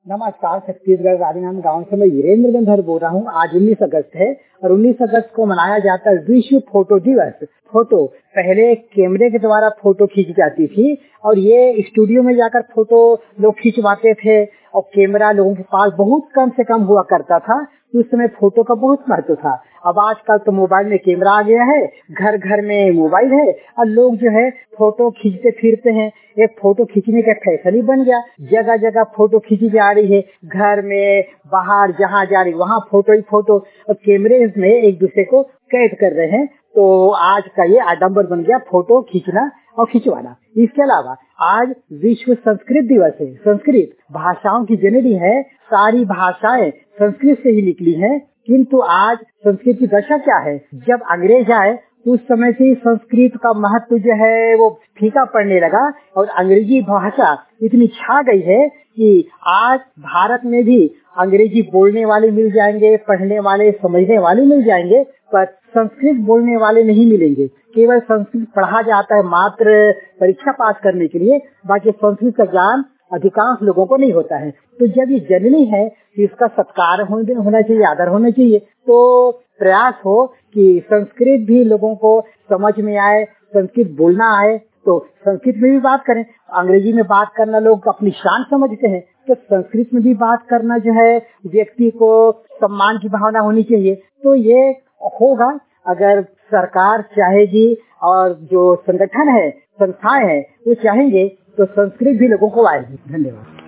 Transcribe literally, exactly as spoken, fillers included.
नमस्कार, छत्तीसगढ़ राजनांद गांव से मैं वीरेंद्र गंधर बोल रहा हूँ। आज उन्नीस अगस्त है और उन्नीस अगस्त को मनाया जाता है विश्व फोटो दिवस। फोटो पहले कैमरे के द्वारा फोटो खींची जाती थी और ये स्टूडियो में जाकर फोटो लोग खिंचवाते थे और कैमरा लोगों के पास बहुत कम से कम हुआ करता था। उस समय फोटो का बहुत महत्व था। अब आजकल तो मोबाइल में कैमरा आ गया है, घर घर में मोबाइल है और लोग जो है फोटो खींचते फिरते हैं। एक फोटो खींचने का फैशन ही बन गया, जगह जगह फोटो खींची जा रही है, घर में बाहर जहाँ जा रही वहाँ फोटो ही फोटो और कैमरे में एक दूसरे को कैद कर रहे हैं। तो आज का ये आडम्बर बन गया फोटो खींचना और खिंचवाना। इसके अलावा आज विश्व संस्कृत दिवस है। संस्कृत भाषाओं की जननी है, सारी भाषाएं संस्कृत से ही निकली हैं। किंतु आज संस्कृत की दशा क्या है, जब अंग्रेज आए तो उस समय से संस्कृत का महत्व जो है वो फीका पड़ने लगा और अंग्रेजी भाषा इतनी छा गई है कि आज भारत में भी अंग्रेजी बोलने वाले मिल जाएंगे, पढ़ने वाले समझने वाले मिल जाएंगे, पर संस्कृत बोलने वाले नहीं मिलेंगे। केवल संस्कृत पढ़ा जाता है मात्र परीक्षा पास करने के लिए, बाकी संस्कृत का ज्ञान अधिकांश लोगों को नहीं होता है। तो जब ये जननी है कि इसका सत्कार होना चाहिए, आदर होना चाहिए, तो प्रयास हो कि संस्कृत भी लोगों को समझ में आए, संस्कृत बोलना आए तो संस्कृत में भी बात करें। अंग्रेजी में बात करना लोग अपनी शान समझते हैं, तो संस्कृत में भी बात करना जो है व्यक्ति को सम्मान की भावना होनी चाहिए। तो ये होगा अगर सरकार चाहेगी और जो संगठन है, संस्थाएं हैं, वो चाहेंगे तो संस्कृत भी लोगों को आएगी। धन्यवाद।